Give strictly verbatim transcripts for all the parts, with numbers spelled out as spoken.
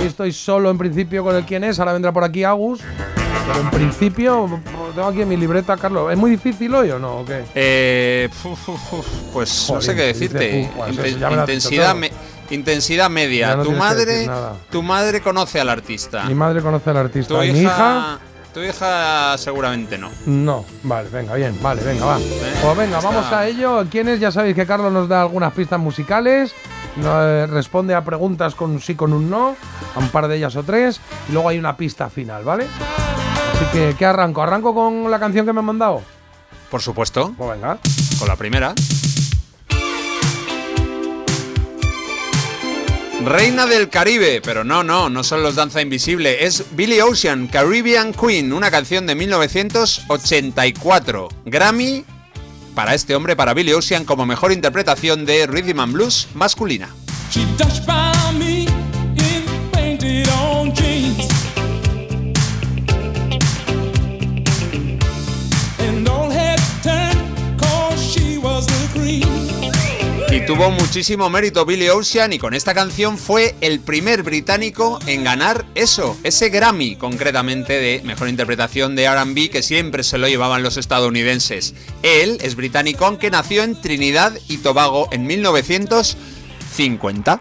Hoy estoy solo en principio con el quién es, ahora vendrá por aquí Agus. Pero en principio, tengo aquí en mi libreta, Carlos. ¿Es muy difícil hoy o no? ¿O qué? Eh, uf, uf, uf, pues Joder, no sé qué decirte. Dice, pues Inten intensidad, me intensidad media. Tu madre, tu madre conoce al artista. Mi madre conoce al artista. Tu ¿Y hija, mi hija? Tu hija seguramente no. No, vale, venga, bien, vale, venga, va. ¿Eh? Pues venga, Está... vamos a ello. ¿Quién es? Ya sabéis que Carlos nos da algunas pistas musicales. No, eh, responde a preguntas con un sí, con un no, a un par de ellas o tres. Y luego hay una pista final, ¿vale? Así que, ¿qué arranco? ¿Arranco con la canción que me han mandado? Por supuesto. Pues venga. Con la primera. Reina del Caribe, pero no, no, no son los Danza Invisible, es Billie Ocean, Caribbean Queen, una canción de mil novecientos ochenta y cuatro. Grammy para este hombre, para Billie Ocean, como mejor interpretación de Rhythm and Blues masculina. Y tuvo muchísimo mérito Billie Ocean y con esta canción fue el primer británico en ganar eso, ese Grammy concretamente de mejor interpretación de R and B que siempre se lo llevaban los estadounidenses. Él es británico aunque nació en Trinidad y Tobago en mil novecientos cincuenta.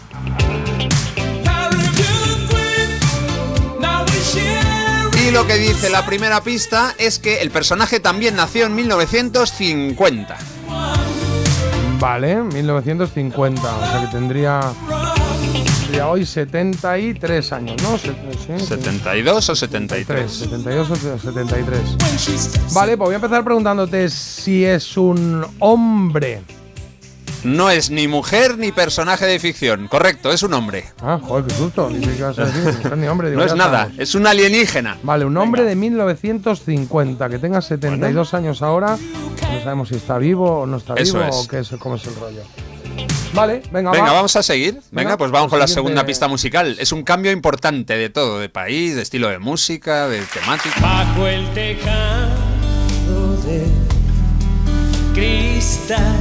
Y lo que dice la primera pista es que el personaje también nació en mil novecientos cincuenta. Vale, mil novecientos cincuta, o sea que tendría, tendría hoy setenta y tres años, ¿no? ¿Sí? ¿setenta y dos o setenta y tres? setenta y dos o setenta y tres. Vale, pues voy a empezar preguntándote si es un hombre. No es ni mujer ni personaje de ficción, correcto, es un hombre. Ah, joder, qué susto, ni qué vas a decir, ni mujer ni hombre. Digo, no es nada, estamos. Es un alienígena. Vale, un hombre Venga. de mil novecientos cincuenta, que tenga setenta y dos bueno. años ahora, no sabemos si está vivo o no está Eso vivo es. o qué es, cómo es el rollo. Vale, venga, venga va. vamos a seguir. Venga, venga pues vamos con la siguiente... segunda pista musical. Es un cambio importante de todo, de país, de estilo de música, de temática. Bajo el tejado de cristal.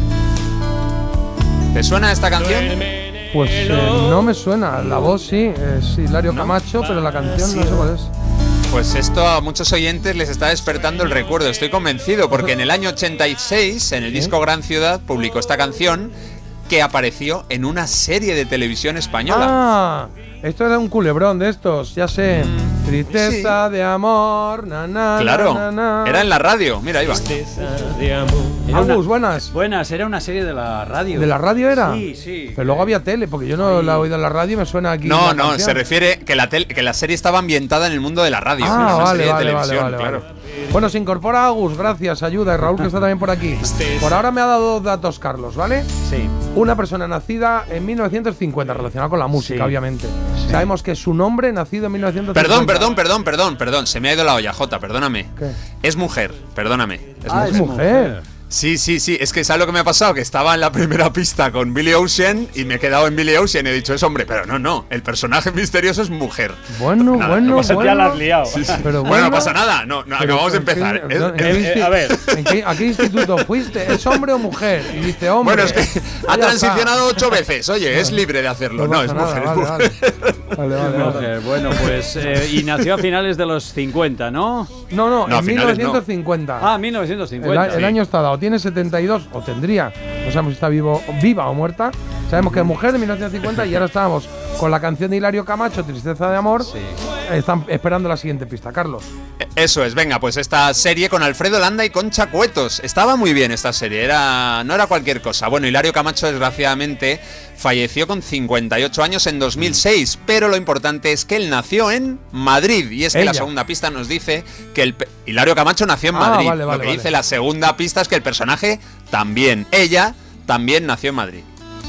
¿Te suena esta canción? Pues eh, no me suena. La voz sí, es Hilario ¿No? Camacho, pero la canción no sé cuál es. Pues esto a muchos oyentes les está despertando el recuerdo, estoy convencido, porque en el año ochenta y seis, en el ¿Sí? disco Gran Ciudad, publicó esta canción que apareció en una serie de televisión española. Ah, esto era un culebrón de estos, ya sé. Mm, Tristeza sí. de amor, na, na, Claro, na, na, na. Era en la radio, mira, ahí va. Tristeza de amor. Agus, buenas. Buenas, era una serie de la radio. ¿De la radio era? Sí, sí. Pero luego había tele, porque yo no sí. la he oído en la radio y me suena aquí. No, la no, canción. se refiere que la, que la serie estaba ambientada en el mundo de la radio. Ah, no una vale, serie de vale, televisión, vale, vale, claro. vale. Bueno, se incorpora Agus, gracias, ayuda. Y Raúl, que está también por aquí. Por ahora me ha dado dos datos, Carlos, ¿vale? Sí. Una persona nacida en mil novecientos cincuenta, relacionada con la música, sí. obviamente. Sí. Sabemos que su nombre, nacido en mil novecientos cincuenta. Perdón, perdón, perdón, perdón, perdón. Se me ha ido la olla, Jota, perdóname. ¿Qué? Es mujer, perdóname. Es ah, mujer. es mujer. Sí, sí, sí. Es que ¿sabes lo que me ha pasado? Que estaba en la primera pista con Billie Ocean y me he quedado en Billie Ocean y he dicho, es hombre, pero no, no. El personaje misterioso es mujer. Bueno, nada, bueno, no pasa, bueno. Ya la has liado. Sí, sí. Pero bueno, bueno, no pasa nada. No, no acabamos de empezar. ¿En qué, es, en es, qué, a ver. ¿en qué, ¿A qué instituto fuiste? ¿Es hombre o mujer? Y dice hombre. Bueno, es que ha ya transicionado está. ocho veces. Oye, es libre de hacerlo. No, no es mujer, nada, es vale, mujer. Vale, vale, vale, vale. Bueno, pues. Eh, y nació a finales de los cincuenta, ¿no? No, no, no en mil novecientos cincuenta. No. Ah, mil novecientos cincuenta. El, el sí. año está dado. Tiene setenta y dos, o tendría. No sabemos si está vivo, viva o muerta. Sabemos que es mujer de mil novecientos cincuenta y ahora estábamos con la canción de Hilario Camacho, Tristeza de amor. Sí. Están esperando la siguiente pista, Carlos. Eso es, venga, pues esta serie con Alfredo Landa y Concha Cuetos. Estaba muy bien esta serie, era no era cualquier cosa. Bueno, Hilario Camacho desgraciadamente falleció con cincuenta y ocho años en dos mil seis, pero lo importante es que él nació en Madrid. Y es que Ella. la segunda pista nos dice que el Hilario Camacho nació en Ah, Madrid. vale, vale, lo que vale. dice la segunda pista es que el personaje también, ella también nació en Madrid.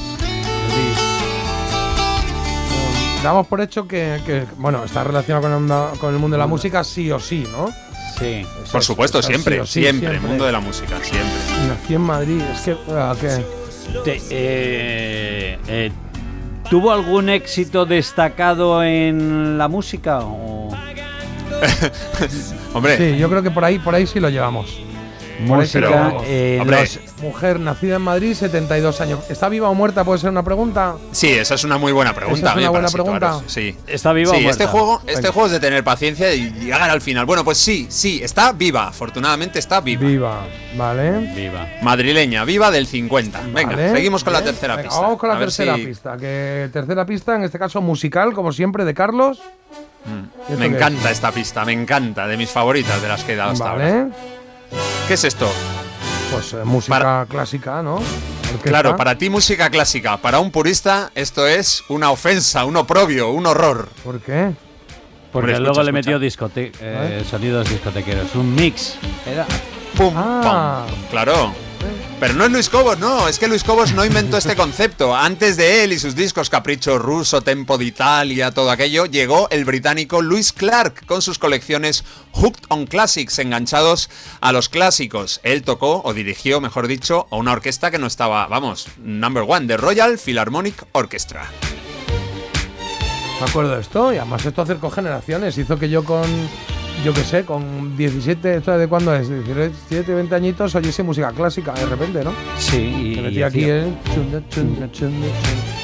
Damos por hecho que, que bueno, está relacionado con el, con el mundo de la música sí o sí, ¿no? Sí. Por supuesto, o sea, siempre, sí o sí, siempre, siempre. mundo de la música, siempre. Nací en Madrid, es que… ah, ¿qué? Te, eh, eh, ¿Tuvo algún éxito destacado en la música? O... Hombre, Sí, yo creo que por ahí, por ahí sí lo llevamos. Música Pero, en hombre, los... Mujer nacida en Madrid, setenta y dos años. ¿Está viva o muerta? ¿Puede ser una pregunta? Sí, esa es una muy buena pregunta. ¿Esa es una bien, buena para pregunta? situaros. Sí. ¿Está viva Sí, o muerta? este juego, este Venga. juego es de tener paciencia y llegar al final. Bueno, pues sí, sí, está viva. Afortunadamente está viva. Viva, ¿vale? Viva. Madrileña, viva del cincuenta. Venga, Vale, seguimos con la bien. tercera Venga, pista. Vamos con la A ver tercera si- pista. Que tercera pista, en este caso musical, como siempre, de Carlos. ¿Esto Me qué encanta esta pista, me encanta, de mis favoritas de las que he dado es? hasta ahora. Vale. ¿Qué es esto? Pues eh, música Para- clásica, ¿no? Orquesta. Claro, para ti música clásica, para un purista esto es una ofensa, un oprobio, un horror. ¿Por qué? Porque Hombre, luego escucha, le escucha. metió discote eh, sonidos discotequeros. Un mix. Era. Pum, Ah. pum. Claro. Pero no es Luis Cobos, no, es que Luis Cobos no inventó este concepto. Antes de él y sus discos Capricho Ruso, Tempo d'Italia, todo aquello, llegó el británico Louis Clark con sus colecciones Hooked on Classics, enganchados a los clásicos. Él tocó, o dirigió, mejor dicho, a una orquesta que no estaba, vamos, number one, The Royal Philharmonic Orchestra. Me acuerdo de esto, y además esto acercó generaciones. Hizo que yo con, yo qué sé, con diecisiete, ¿esto de cuándo es? diecisiete, veinte añitos, oyese música clásica de repente, ¿no? Sí, y. Me metí aquí, hacía- ¿eh? Chunda, chunda, chunda, chunda.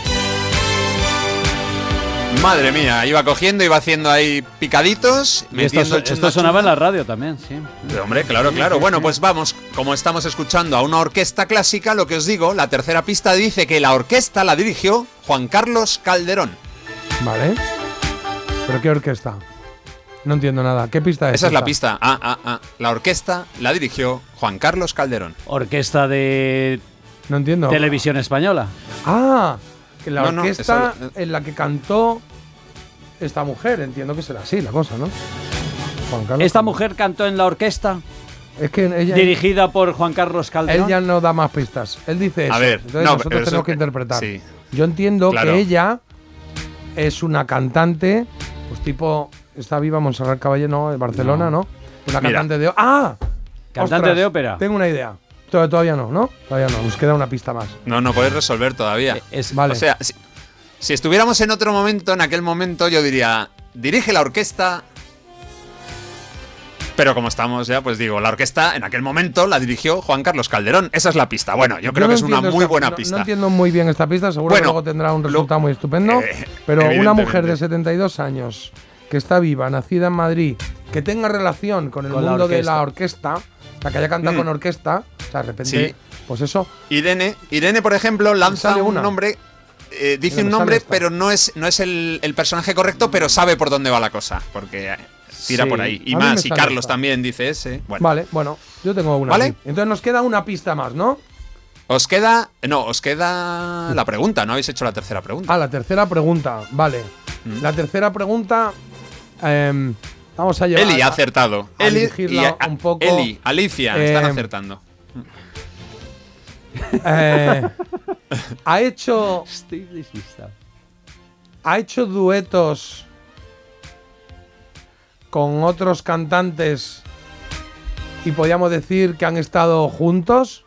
Madre mía, iba cogiendo, iba haciendo ahí picaditos, Y esto, metiendo el esto chunda sonaba en chunda. la radio también, sí. Hombre, claro, claro. Bueno, pues vamos, como estamos escuchando a una orquesta clásica, lo que os digo, la tercera pista dice que la orquesta la dirigió Juan Carlos Calderón. Vale. ¿Pero qué orquesta? No entiendo nada. ¿Qué pista es? Esa es la esta? pista. Ah, ah, ah. La orquesta la dirigió Juan Carlos Calderón. Orquesta de No entiendo. Televisión Española. Ah, que la No, no, orquesta eso- en la que cantó esta mujer. Entiendo que será así la cosa, ¿no? Juan Carlos Esta Calderón. mujer cantó en la orquesta Es que ella, dirigida por Juan Carlos él Calderón. ya no da más pistas. Él dice eso. A ver, Entonces no, nosotros pero eso- tenemos que interpretar. sí. Yo entiendo Claro. que ella es una cantante, pues tipo, está viva Montserrat Caballé, ¿no? De Barcelona, ¿no? Una Mira. cantante de... ¡Ah! Cantante Ostras, de ópera. Tengo una idea. Tod- Todavía no, ¿no? Todavía no. Nos queda una pista más. No, no podéis resolver todavía. Eh, Es, Vale. O sea, si, si estuviéramos en otro momento, en aquel momento, yo diría, dirige la orquesta. Pero como estamos ya, pues digo, la orquesta en aquel momento la dirigió Juan Carlos Calderón. Esa es la pista. Bueno, yo creo no que es una entiendo muy esta- buena no- pista. No entiendo muy bien esta pista, seguro Bueno, que luego tendrá un lo- resultado muy estupendo. eh, pero una evidentemente. mujer de setenta y dos años, que está viva, nacida en Madrid, que tenga relación con el Con la mundo de la orquesta. orquesta, o sea, que haya cantado Mm. con orquesta, o sea, de repente, Sí. pues eso, Irene, Irene, por ejemplo, lanza sale un una. nombre, eh, dice Mira, un me sale nombre, esta. pero no es, no es el, el personaje correcto, pero sabe por dónde va la cosa, porque eh, tira Sí. por ahí. Y A mí me más, y sale Carlos esta. también dice ese. Bueno, vale, bueno, yo tengo una. ¿Vale? aquí. Entonces nos queda una pista más, ¿no? os queda, no, os queda la pregunta, no habéis hecho la tercera pregunta. Ah, la tercera pregunta, vale. Mm. La tercera pregunta, em, vamos a llevar... Eli ha a- acertado. a Eli dirigirla y a- un poco, Eli, Alicia, están eh, acertando. eh, ha hecho... Estoy despistado. ¿Ha hecho duetos con otros cantantes y podríamos decir que han estado juntos?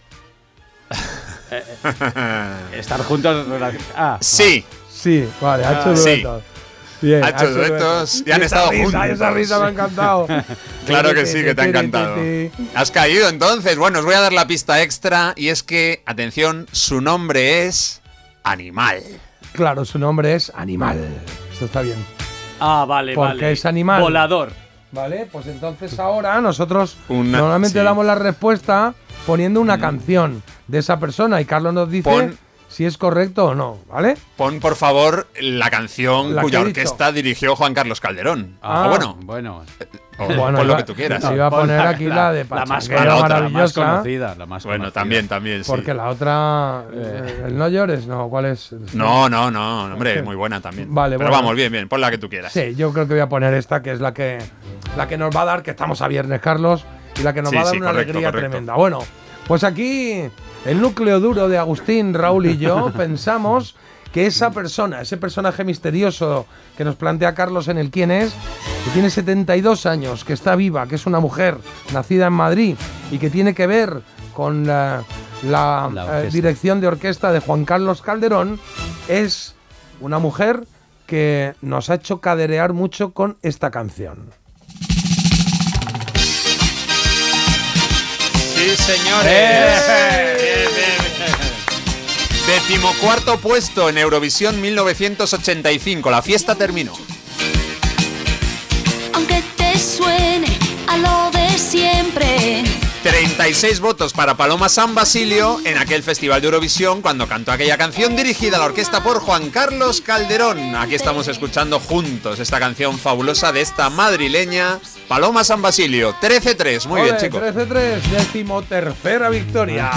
Estar juntos. Ah, Sí, Sí, vale, ha hecho Ah, sí. duetos. Bien, Ha hecho duetos y han esa estado risa, juntos. Esa risa me ha encantado. claro que sí, que te ha encantado. Has caído entonces. Bueno, os voy a dar la pista extra y es que, atención, su nombre es Animal. Claro, su nombre es Animal. Esto está bien. ah, vale, Porque vale. es animal. Volador. Vale, pues entonces ahora nosotros Una- normalmente sí. damos la respuesta poniendo una canción de esa persona y Carlos nos dice Pon- si es correcto o no, ¿vale? Pon, por favor, la canción La que cuya he dicho. orquesta dirigió Juan Carlos Calderón. Ah, o bueno, Bueno. o Bueno, pon lo iba- que tú quieras. no, iba a Pon poner aquí la de la más, Pachanguero, la otra, la más maravillosa. conocida. La más Bueno, conocida. también, también, sí. Porque la otra, eh, el No llores, no, ¿cuál es? No, no, no, hombre, muy buena también. Vale, Pero bueno. vamos, bien, bien, pon la que tú quieras. Sí, yo creo que voy a poner esta, que es la que, la que nos va a dar, que estamos a viernes, Carlos, y la que nos Sí, va a dar sí, una correcto, alegría correcto. tremenda. Bueno, pues aquí el núcleo duro de Agustín, Raúl y yo pensamos que esa persona, ese personaje misterioso que nos plantea Carlos en el quién es, que tiene setenta y dos años, que está viva, que es una mujer nacida en Madrid y que tiene que ver con la, la, La eh, orquesta. dirección de orquesta de Juan Carlos Calderón, es una mujer que nos ha hecho caderear mucho con esta canción. Sí, señores. ¡Eh! Bien, bien, bien. Decimocuarto puesto en Eurovisión mil novecientos ochenta y cinco. La fiesta terminó. Aunque te suene a lo de siempre. treinta y seis votos para Paloma San Basilio en aquel festival de Eurovisión cuando cantó aquella canción dirigida a la orquesta por Juan Carlos Calderón. Aquí estamos escuchando juntos esta canción fabulosa de esta madrileña Paloma San Basilio. trece tres, muy Ole, bien, chicos. trece tres, decimotercera victoria.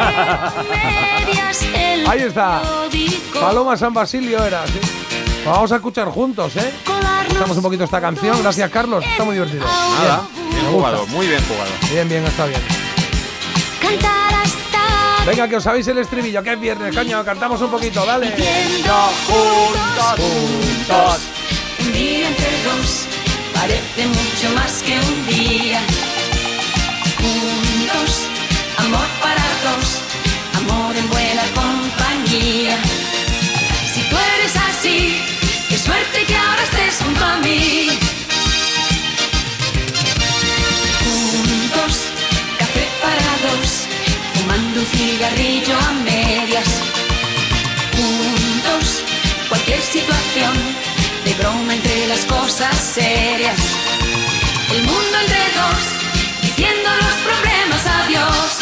Ahí está. Paloma San Basilio era, sí. Vamos a escuchar juntos, ¿eh? Escuchamos un poquito esta canción. Gracias, Carlos. Está muy divertido. Nada, Bien, bien me jugado, gusta. muy bien jugado. Bien, bien, está bien. Cantar hasta Venga, que os sabéis el estribillo, que es viernes, coño. Cantamos un poquito, dale. viviendo juntos, juntos. Un día entre dos parece mucho más que un día. Juntos, amor para dos, amor en buena compañía. Si tú eres así, qué suerte que ahora estés junto a mí. Juntos, café para dos, fumando un cigarrillo a medias. Juntos, cualquier situación, de broma entre las cosas serias. El mundo entre dos, diciendo los problemas adiós.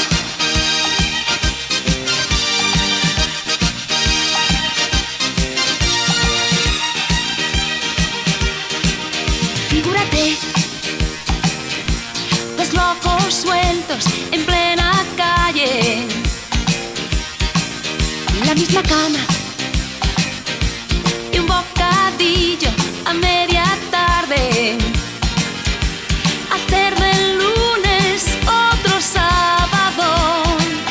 Figúrate, dos locos sueltos en plena calle, la misma cama y un bocadillo a media tarde. Hacer del lunes otro sábado,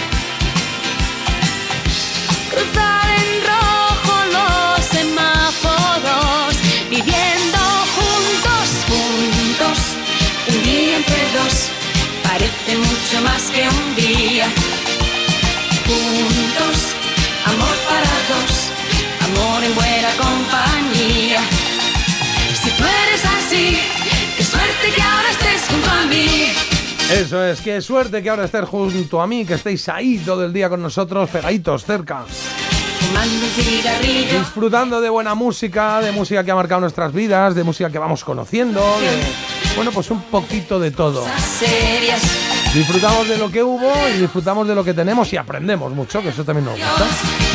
cruzar en rojo los semáforos, viviendo juntos, juntos. Un día entre dos parece mucho más que un día. Juntos, amor para dos, amor en buena compañía. Si tú eres así, qué suerte que ahora estés junto a mí. Eso es, qué suerte que ahora estés junto a mí, que estéis ahí todo el día con nosotros, pegaditos, cerca. Fumando un cigarrillo. Disfrutando de buena música, de música que ha marcado nuestras vidas, de música que vamos conociendo, de, bueno, pues un poquito de todo. Serias. Disfrutamos de lo que hubo y disfrutamos de lo que tenemos y aprendemos mucho, que eso también nos gusta. Dios.